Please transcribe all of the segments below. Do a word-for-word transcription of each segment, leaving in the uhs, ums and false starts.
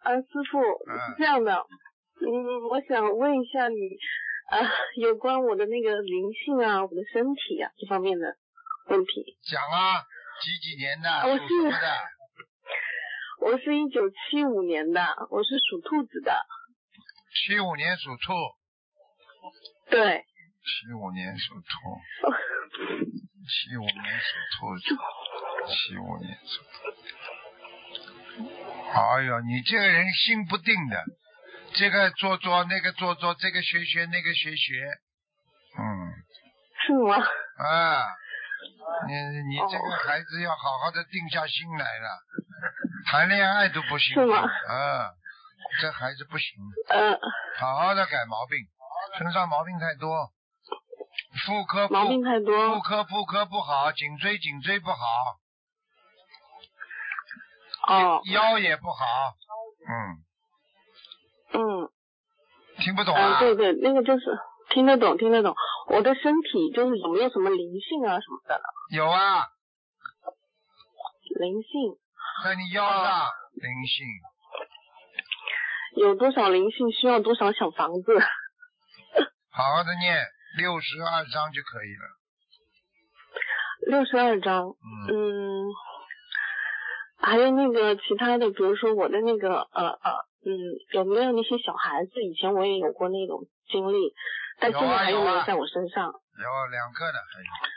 呃，师傅是这样的，嗯，我想问一下你，呃，有关我的那个灵性啊，我的身体啊这方面的问题。 讲啊，几几年的？ 我属什么的？ 我是一九七五年的，我是属兔子的。 七五年属兔。 对。 七五年属兔。七五年属兔子。七五年属兔。哎呦，你这个人心不定的，这个做做，那个做做，这个学学，那个学学，嗯。 是吗？ 啊，你你这个孩子要好好的定下心来了，谈恋爱都不行。 是吗？ 啊，这孩子不行。 嗯。 好好的改毛病，身上毛病太多，妇科毛病太多， 妇科妇科不好，颈椎颈椎不好。 哦。 腰也不好。 嗯。嗯。 听不懂啊？ 嗯，对对，那个就是听得懂听得懂。我的身体就是有没有什么灵性啊什么的呢？ 有啊。 灵性。 在你腰上、哦、灵性。 有多少灵性需要多少小房子？ 好好的念六十二章就可以了。 六十二章。嗯。嗯。还有那个其他的，比如说我的那个呃呃嗯，有没有那些小孩子？以前我也有过那种经历，但现在还有没有在我身上？ 有啊，两个的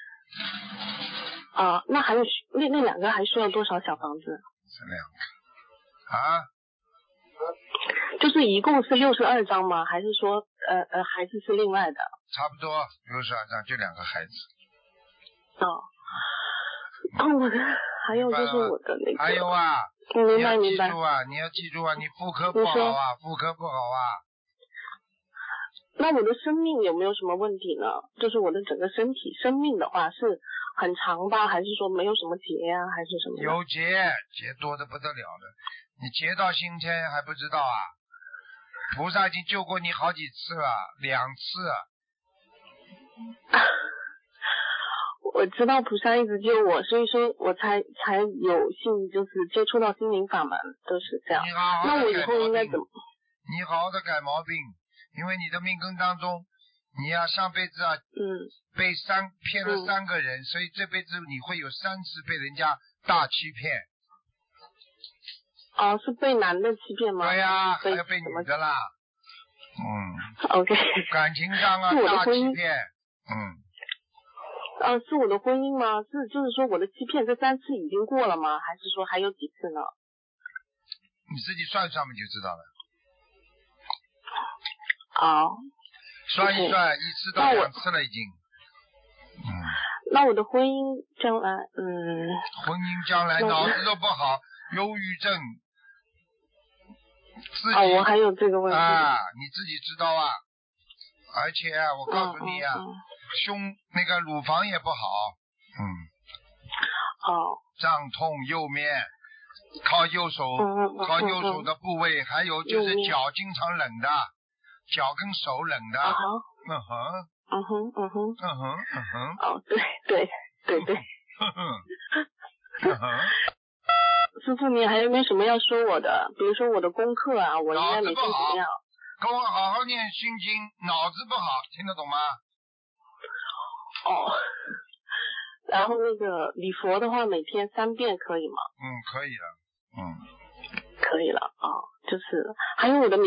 还有。啊，那还有那那两个还需要多少小房子？ 是两个。啊？ 就是一共是六十二张吗？还是说呃呃孩子是另外的？ 差不多六十二张，就两个孩子。 哦。哦，我的还有就是我的那个。 还有啊。 明白明白。 你要记住啊，你要记住啊，你妇科不好啊，妇科不好啊。 那我的生命有没有什么问题呢？就是我的整个身体生命的话是很长吧，还是说没有什么结啊，还是什么？ 有结，结多的不得了了。你结到今天还不知道啊？菩萨已经救过你好几次了，两次。 我知道菩萨一直救我，所以说我才才有幸就是接触到心灵法门，都是这样。 你好好那我以后应该怎么？ 你好好的改毛病，因为你的命根当中，你呀、啊、上辈子啊， 嗯， 被三骗了三个人、嗯，所以这辈子你会有三次被人家大欺骗。 哦，是被男的欺骗吗？ 对呀、啊，还有被女的啦。嗯。 OK。 感情上啊，大欺骗。嗯。 呃，是我的婚姻吗？是，就是说我的欺骗这三次已经过了吗？还是说还有几次呢？ 你自己算算嘛，就知道了。 哦。 算一算， okay. 一次到两次了已经。嗯。 那我的婚姻将来，嗯。 婚姻将来脑子都不好，忧郁症。自己。 哦，我还有这个问题。 啊，你自己知道啊。而且啊，我告诉你啊。 嗯嗯嗯胸那个乳房也不好，嗯， 哦， 胀痛右面，靠右手， 嗯嗯、 靠右手的部位，嗯、还有就是脚经常冷的，脚跟手冷的， 啊、 嗯哼， 嗯哼，嗯哼， 嗯哼，嗯哼， 哦，对对对对， 嗯哼，嗯哼， 师傅，你还有没有什么要说我的？比如说我的功课啊，我应该每天怎么样？ 跟我好好念心经，脑子不好，听得懂吗？ 哦，然后那个礼佛的话，每天三遍可以吗？ 嗯，可以了，嗯， 可以了啊、哦，就是还有我的。